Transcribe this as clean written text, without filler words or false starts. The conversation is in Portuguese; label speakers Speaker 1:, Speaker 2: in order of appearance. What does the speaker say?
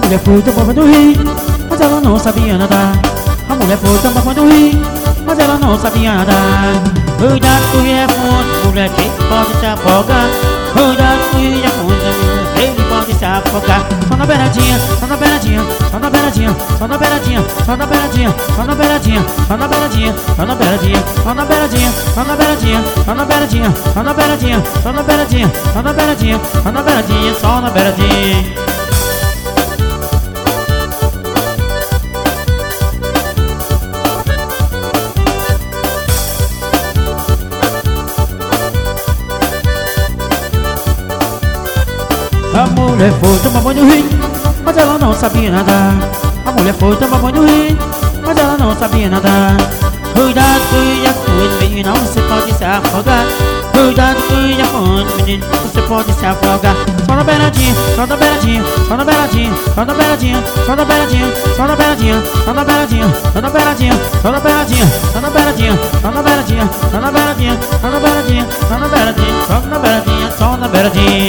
Speaker 1: mulher foi tomar banho no rio, mas ela não sabia nadar. A mulher foi tomar banho no rio, mas ela não sabia nadar. Cuidado que o rio é fundo, mulher que pode se afogar. Cuidado que o rio é fundo, ele pode se afogar. Só na beiradinha, só na beiradinha, só na beiradinha, só na beiradinha, só na beiradinha, só na beiradinha, só na beiradinha, só na beiradinha, só na beiradinha, só na beiradinha, só na beiradinha, só na beiradinha, só na beiradinha, só na beiradinha, só na beiradinha, só na beiradinha. A mulher foi tomar banho no rio, mas ela não sabia nadar. A mulher foi tomar banho no rio, mas ela não sabia nadar. Cuidado que o rio é fundo, menino, você pode se afogar. Cuidado que o rio é fundo, menino, você pode se afogar. Só na beiradinha, só na beiradinha, só na beiradinha, só na beiradinha, só na beiradinha, só na beiradinha, só na beiradinha, só na beiradinha, só na beiradinha, só na beiradinha, só na beiradinha, só na beiradinha, só na beiradinha, só na beiradinha, só na beiradinha, só na beiradinha.